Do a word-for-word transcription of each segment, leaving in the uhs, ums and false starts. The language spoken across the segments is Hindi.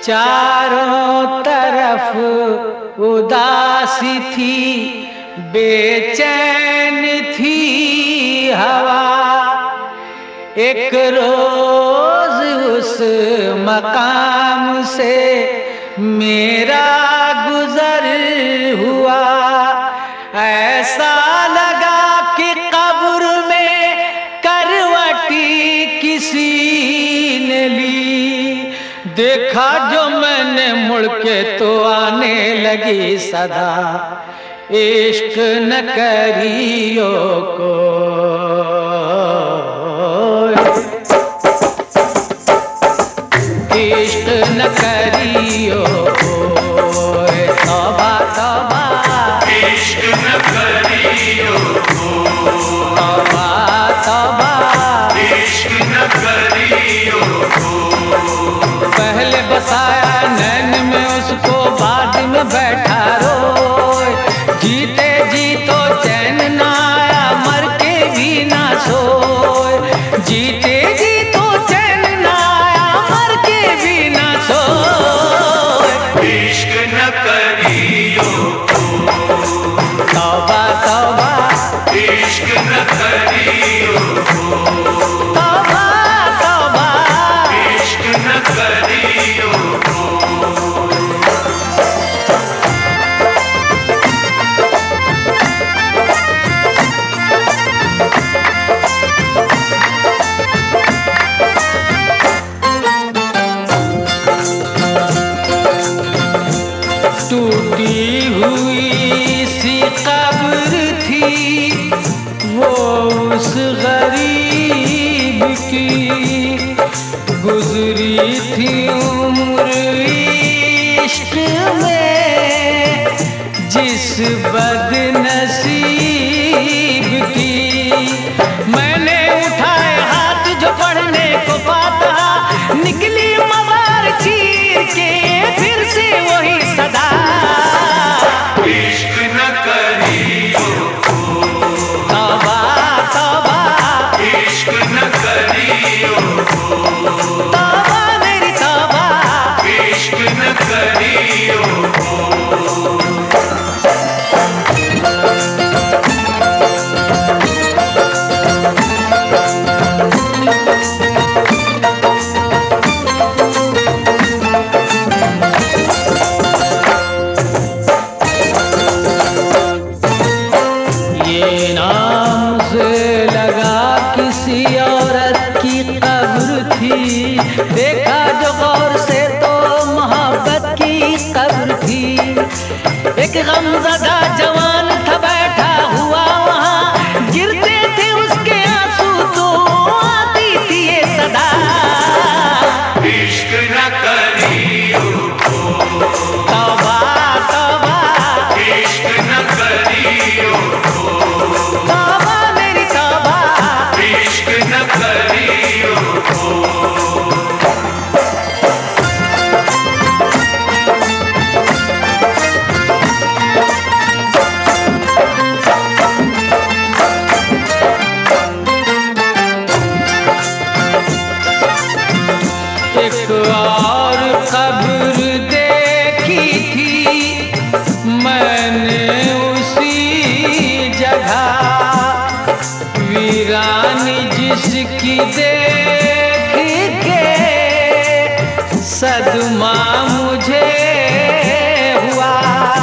चारों तरफ उदासी थी, बेचैन थी हवा। एक रोज उस मकाम से मेरा गुजर हुआ, ऐसा लगा कि कब्र में करवटी किसी ने ली। देखा जो मैंने मुड़ के तो आने लगी सदा, इश्क न करियो को। इश्क न करियो कोई, तौबा तौबा। इश्क न करियो कोई, तौबा तौबा। इश्क न करियो कोई। पहले बसाया नैन में उसको, बाद में बैठा रोए। जीते जी तो चैन ना आया, मर के भी ना सोए। जीते जी तो चैन ना आया, मर के भी ना सोए। इश्क न करियो कोई, तौबा तौबा। इश्क न करियो कोई, तौबा तौबा। इश्क न करियो कोई। टूटी हुई सी कब्र थी वो उस गरीब की, गुजरी थी उम्र इश्क में जिस बदनसीब की। मैंने उठाए हाथ जो पढ़ने को पाता, निकली मवार चीर के फिर से वही सदा। इश्क न करियो कोई, तौबा तौबा। इश्क न करियो कोई, तौबा मेरी तौबा। इश्क न करियो कोई। ये नाम से लगा किसी औरत की कब्र थी, देखा जो गौर से तो मोहब्बत की कब्र थी। एक गमज़दा जवान था बैठा हुआ वहाँ, गिरते थे उसके आंसू तो आती थी ये सदा। इश्क न करियो कोई, तौबा तौबा। इश्क न करियो कोई, तौबा मेरी तौबा। इश्क न करियो कोई। एक और कब्र देखी थी मैंने उसी जगह, वीरानी जिसकी देख के सदमा मुझे हुआ।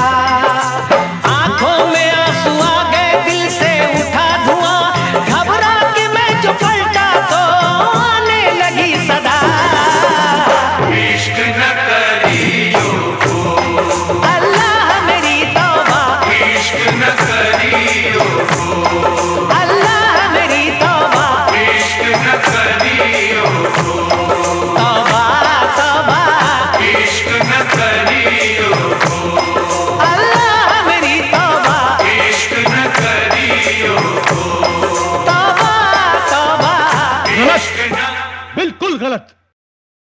आंखों में आंसू आ गए, दिल से उठा धुआं, घबरा के मैं जो पलटा तो आने लगी सदा। इश्क न करियो कोई, अल्लाह मेरी तौबा। इश्क न करियो कोई, अल्लाह मेरी तौबा। इश्क न करियो कोई, तौबा तौबा। इश्क न करियो